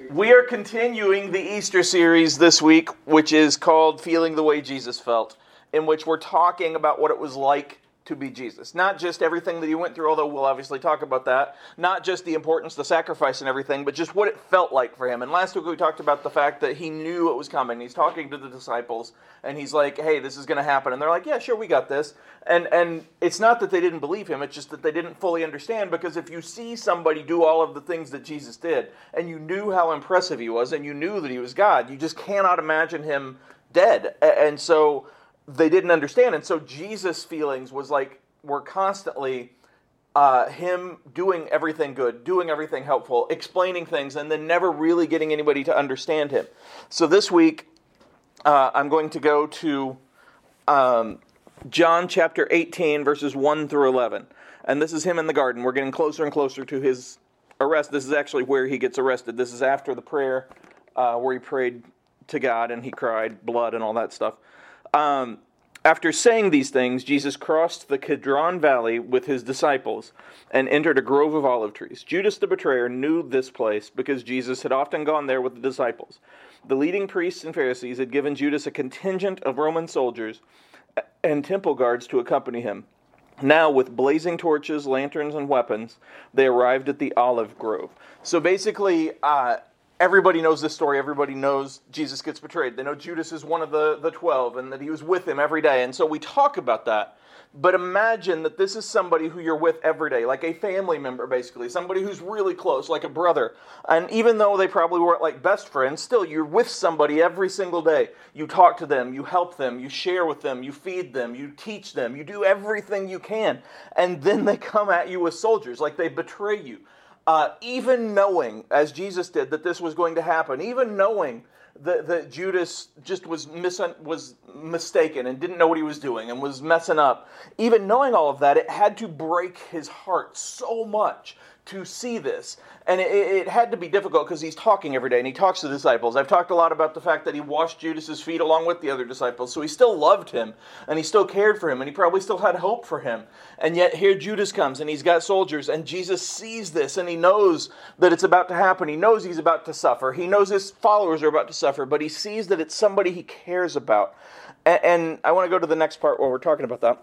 We are continuing the Easter series this week, which is called Feeling the Way Jesus Felt, in which we're talking about what it was like to be Jesus. Not just everything that he went through, although we'll obviously talk about that. Not just the importance, the sacrifice and everything, but just what it felt like for him. And last week we talked about the fact that he knew it was coming. He's talking to the disciples, and he's like, hey, this is going to happen. And they're like, yeah, sure, we got this. And it's not that they didn't believe him, it's just that they didn't fully understand, because if you see somebody do all of the things that Jesus did, and you knew how impressive he was, and you knew that he was God, you just cannot imagine him dead. And so they didn't understand. And so Jesus' feelings were constantly him doing everything good, doing everything helpful, explaining things, and then never really getting anybody to understand him. So this week, I'm going to go to John chapter 18, verses 1 through 11. And this is him in the garden. We're getting closer and closer to his arrest. This is actually where he gets arrested. This is after the prayer where he prayed to God and he cried blood and all that stuff. After saying these things, Jesus crossed the Kidron Valley with his disciples and entered a grove of olive trees. Judas the betrayer knew this place because Jesus had often gone there with the disciples. The leading priests and Pharisees had given Judas a contingent of Roman soldiers and temple guards to accompany him. Now, with blazing torches, lanterns, and weapons, they arrived at the olive grove. So basically, everybody knows this story. Everybody knows Jesus gets betrayed. They know Judas is one of the 12 and that he was with him every day. And so we talk about that. But imagine that this is somebody who you're with every day, like a family member, basically. Somebody who's really close, like a brother. And even though they probably weren't like best friends, still you're with somebody every single day. You talk to them, you help them, you share with them, you feed them, you teach them, you do everything you can. And then they come at you with soldiers, like they betray you. Even knowing, as Jesus did, that this was going to happen, even knowing that Judas just was mistaken and didn't know what he was doing and was messing up, even knowing all of that, it had to break his heart so much to see this. And it had to be difficult because he's talking every day and he talks to the disciples. I've talked a lot about the fact that he washed Judas's feet along with the other disciples. So he still loved him and he still cared for him and he probably still had hope for him. And yet here Judas comes and he's got soldiers and Jesus sees this and he knows that it's about to happen. He knows he's about to suffer. He knows his followers are about to suffer, but he sees that it's somebody he cares about. And I want to go to the next part where we're talking about that.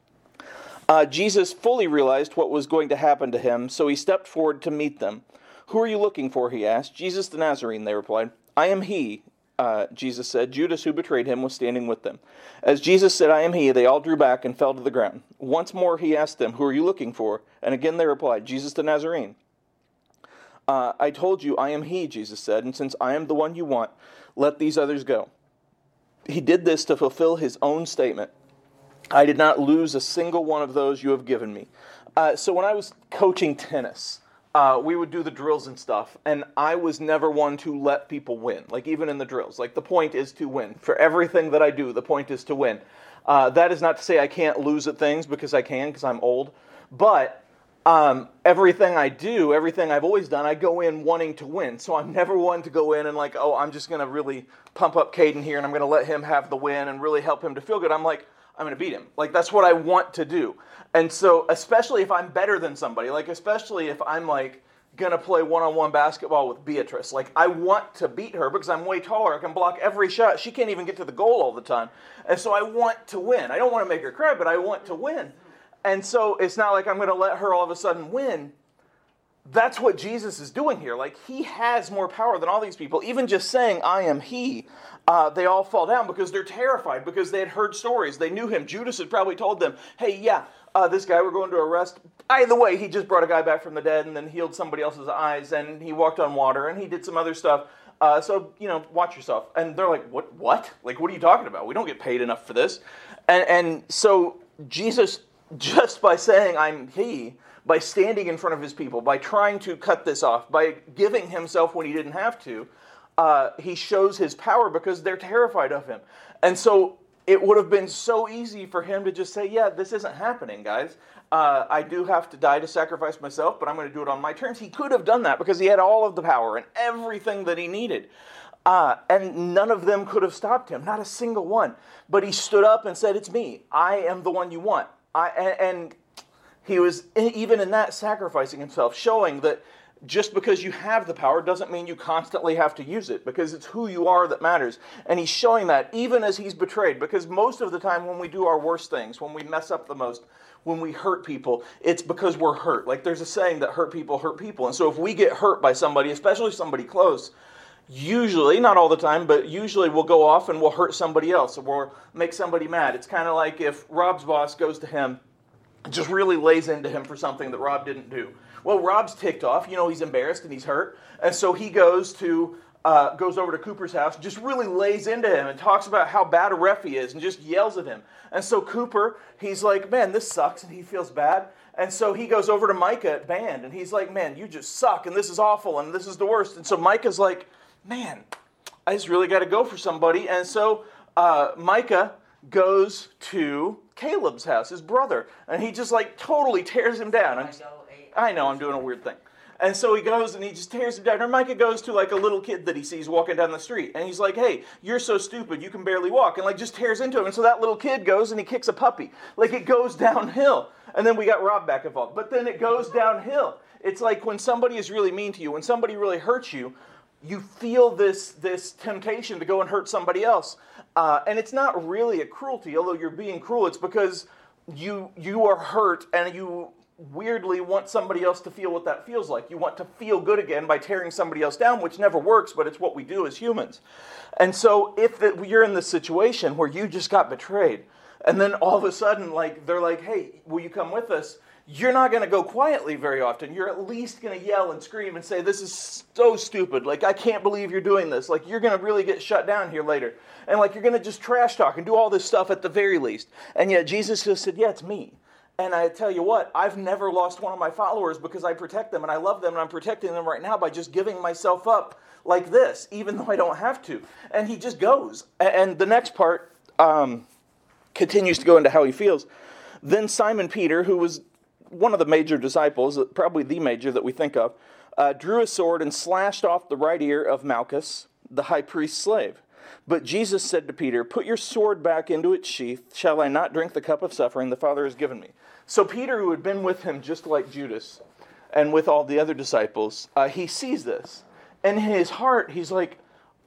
Jesus fully realized what was going to happen to him, so he stepped forward to meet them. "Who are you looking for?" he asked. "Jesus the Nazarene," they replied. "I am he," Jesus said. Judas, who betrayed him, was standing with them. As Jesus said, "I am he," they all drew back and fell to the ground. Once more he asked them, "Who are you looking for?" And again they replied, "Jesus the Nazarene." "I told you, I am he," Jesus said, "and since I am the one you want, let these others go." He did this to fulfill his own statement. "I did not lose a single one of those you have given me." So when I was coaching tennis, we would do the drills and stuff, and I was never one to let people win, like even in the drills. Like the point is to win. For everything that I do, the point is to win. That is not to say I can't lose at things, because I can, because I'm old. But everything I do, everything I've always done, I go in wanting to win. So I'm never one to go in and like, oh, I'm just going to really pump up Caden here, and I'm going to let him have the win and really help him to feel good. I'm like, I'm going to beat him. Like, that's what I want to do. And so, especially if I'm better than somebody, like, especially if I'm, like, going to play one-on-one basketball with Beatrice, like, I want to beat her because I'm way taller. I can block every shot. She can't even get to the goal all the time. And so I want to win. I don't want to make her cry, but I want to win. And so it's not like I'm going to let her all of a sudden win. That's what Jesus is doing here. Like, he has more power than all these people. Even just saying, "I am he," they all fall down because they're terrified, because they had heard stories. They knew him. Judas had probably told them, "Hey, yeah, this guy we're going to arrest, by the way, he just brought a guy back from the dead and then healed somebody else's eyes, and he walked on water, and he did some other stuff. So, watch yourself." And they're like, What? Like, what are you talking about? We don't get paid enough for this. And so Jesus, just by saying, "I'm he," by standing in front of his people, by trying to cut this off, by giving himself when he didn't have to, he shows his power because they're terrified of him. And so it would have been so easy for him to just say, "Yeah, this isn't happening, guys. I do have to die to sacrifice myself, but I'm going to do it on my terms." He could have done that because he had all of the power and everything that he needed. And none of them could have stopped him, not a single one. But he stood up and said, "It's me. I am the one you want." And he was, even in that, sacrificing himself, showing that just because you have the power doesn't mean you constantly have to use it, because it's who you are that matters. And he's showing that even as he's betrayed, because most of the time when we do our worst things, when we mess up the most, when we hurt people, it's because we're hurt. Like there's a saying that hurt people hurt people. And so if we get hurt by somebody, especially somebody close, usually, not all the time, but usually we'll go off and we'll hurt somebody else or we'll make somebody mad. It's kind of like if Rob's boss goes to him, just really lays into him for something that Rob didn't do. Well, Rob's ticked off. He's embarrassed and he's hurt. And so he goes over to Cooper's house, just really lays into him and talks about how bad a ref he is and just yells at him. And so Cooper, he's like, man, this sucks, and he feels bad. And so he goes over to Micah at band, and he's like, man, you just suck, and this is awful, and this is the worst. And so Micah's like, man, I just really got to go for somebody. And so Micah goes to Caleb's house, his brother, and he just like totally tears him down. I know, I'm doing a weird thing. And so he goes and he just tears him down. And Micah goes to like a little kid that he sees walking down the street. And he's like, hey, you're so stupid, you can barely walk. And like just tears into him. And so that little kid goes and he kicks a puppy. Like it goes downhill. And then we got Rob back involved. But then it goes downhill. It's like when somebody is really mean to you, when somebody really hurts you, you feel this temptation to go and hurt somebody else. And it's not really a cruelty, although you're being cruel. It's because you are hurt and you weirdly want somebody else to feel what that feels like. You want to feel good again by tearing somebody else down, which never works, but it's what we do as humans. And so if you're in this situation where you just got betrayed, and then all of a sudden they're like, hey, will you come with us? You're not going to go quietly very often. You're at least going to yell and scream and say, this is so stupid. Like, I can't believe you're doing this. Like, you're going to really get shut down here later. And like, you're going to just trash talk and do all this stuff at the very least. And yet Jesus just said, yeah, it's me. And I tell you what, I've never lost one of my followers because I protect them and I love them and I'm protecting them right now by just giving myself up like this, even though I don't have to. And he just goes. And the next part continues to go into how he feels. Then Simon Peter, who was one of the major disciples, probably the major that we think of, drew a sword and slashed off the right ear of Malchus, the high priest's slave. But Jesus said to Peter, put your sword back into its sheath. Shall I not drink the cup of suffering the Father has given me? So Peter, who had been with him just like Judas and with all the other disciples, he sees this. And in his heart, he's like,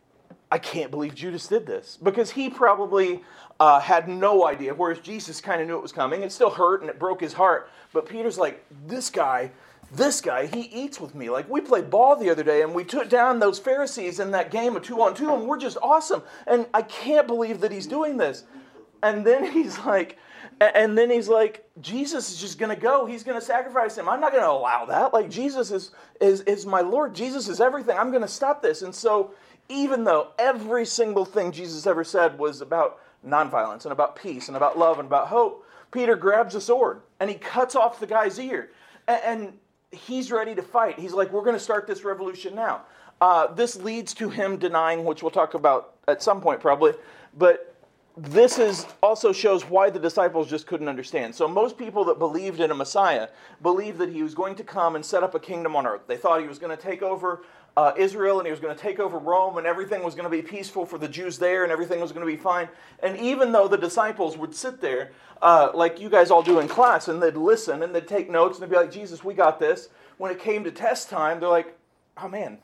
I can't believe Judas did this. Because he probably had no idea, whereas Jesus kind of knew it was coming. It still hurt and it broke his heart. But Peter's like, this guy, he eats with me. Like, we played ball the other day and we took down those Pharisees in that game of 2-on-2 and we're just awesome. And I can't believe that he's doing this. And then he's like, Jesus is just going to go. He's going to sacrifice him. I'm not going to allow that. Like, Jesus is my Lord. Jesus is everything. I'm going to stop this. And so even though every single thing Jesus ever said was about nonviolence and about peace and about love and about hope, Peter grabs a sword and he cuts off the guy's ear. And he's ready to fight. He's like, we're going to start this revolution now. This leads to him denying, which we'll talk about at some point probably, but this also shows why the disciples just couldn't understand. So most people that believed in a Messiah believed that he was going to come and set up a kingdom on earth. They thought he was going to take over Israel and he was going to take over Rome and everything was going to be peaceful for the Jews there and everything was going to be fine. And even though the disciples would sit there, like you guys all do in class, and they'd listen and they'd take notes and they'd be like, Jesus, we got this. When it came to test time, they're like, oh man,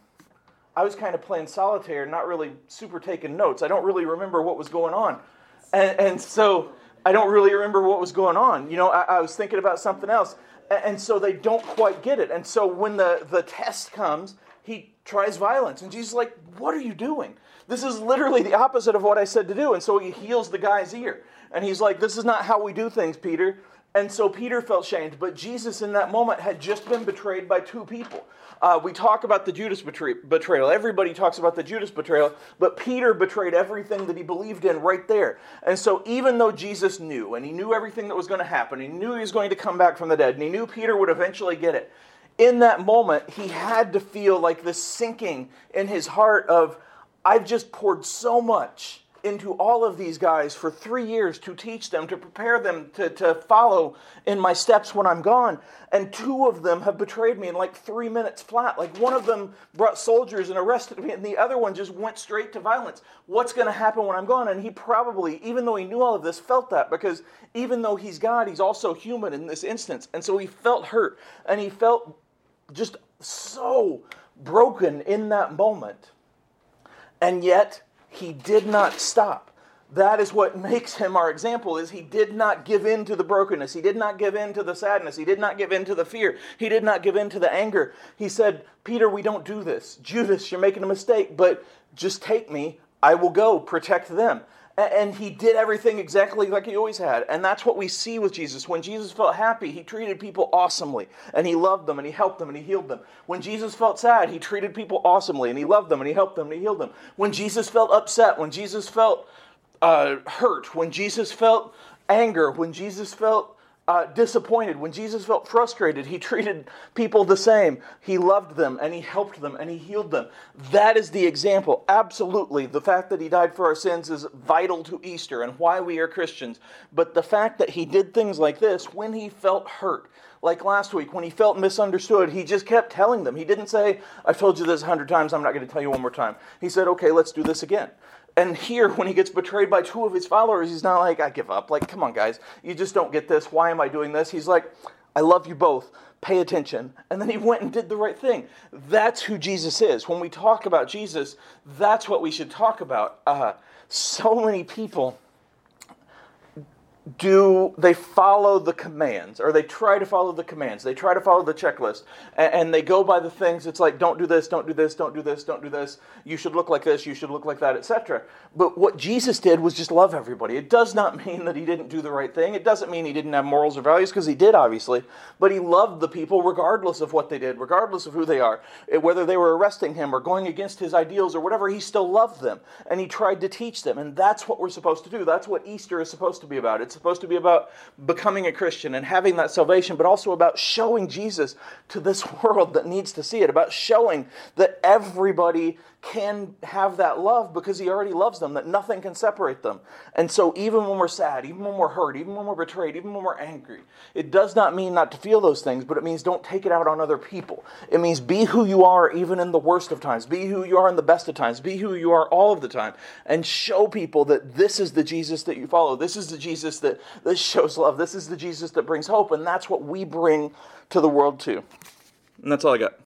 I was kind of playing solitaire, not really super taking notes. I don't really remember what was going on. And so I don't really remember what was going on. I was thinking about something else. And so they don't quite get it. And so when the test comes, he tries violence. And Jesus is like, what are you doing? This is literally the opposite of what I said to do. And so he heals the guy's ear. And he's like, this is not how we do things, Peter. And so Peter felt shamed. But Jesus in that moment had just been betrayed by two people. We talk about the Judas betrayal. Everybody talks about the Judas betrayal. But Peter betrayed everything that he believed in right there. And so even though Jesus knew, and he knew everything that was going to happen, he knew he was going to come back from the dead, and he knew Peter would eventually get it, in that moment, he had to feel like this sinking in his heart of, I've just poured so much into all of these guys for 3 years to teach them, to prepare them to follow in my steps when I'm gone. And two of them have betrayed me in like 3 minutes flat. Like one of them brought soldiers and arrested me, and the other one just went straight to violence. What's going to happen when I'm gone? And he probably, even though he knew all of this, felt that, because even though he's God, he's also human in this instance. And so he felt hurt, and he felt just so broken in that moment. And yet, he did not stop. That is what makes him our example, is he did not give in to the brokenness. He did not give in to the sadness. He did not give in to the fear. He did not give in to the anger. He said, Peter, we don't do this. Judas, you're making a mistake, but just take me. I will go protect them. And he did everything exactly like he always had. And that's what we see with Jesus. When Jesus felt happy, he treated people awesomely. And he loved them, and he helped them, and he healed them. When Jesus felt sad, he treated people awesomely, and he loved them, and he helped them, and he healed them. When Jesus felt upset, when Jesus felt hurt, when Jesus felt anger, when Jesus felt disappointed, when Jesus felt frustrated, he treated people the same. He loved them, and he helped them, and he healed them. That is the example. Absolutely. The fact that he died for our sins is vital to Easter and why we are Christians. But the fact that he did things like this when he felt hurt, like last week, when he felt misunderstood, he just kept telling them. He didn't say, I've told you this 100 times, I'm not going to tell you one more time. He said, okay, let's do this again. And here, when he gets betrayed by 2 of his followers, he's not like, I give up. Like, come on, guys. You just don't get this. Why am I doing this? He's like, I love you both. Pay attention. And then he went and did the right thing. That's who Jesus is. When we talk about Jesus, that's what we should talk about. So many people they follow the commands, or they try to follow the commands. They try to follow the checklist, and they go by the things. It's like, don't do this, don't do this, don't do this, don't do this. You should look like this, you should look like that, etc. But what Jesus did was just love everybody. It does not mean that he didn't do the right thing. It doesn't mean he didn't have morals or values, because he did, obviously. But he loved the people regardless of what they did, regardless of who they are. Whether they were arresting him or going against his ideals or whatever, he still loved them. And he tried to teach them. And that's what we're supposed to do. That's what Easter is supposed to be about. It's supposed to be about becoming a Christian and having that salvation, but also about showing Jesus to this world that needs to see it, about showing that everybody can have that love because he already loves them, that nothing can separate them. And so even when we're sad, even when we're hurt, even when we're betrayed, even when we're angry, it does not mean not to feel those things, but it means don't take it out on other people. It means be who you are even in the worst of times. Be who you are in the best of times. Be who you are all of the time. And show people that this is the Jesus that you follow. This is the Jesus that shows love. This is the Jesus that brings hope. And that's what we bring to the world too. And that's all I got.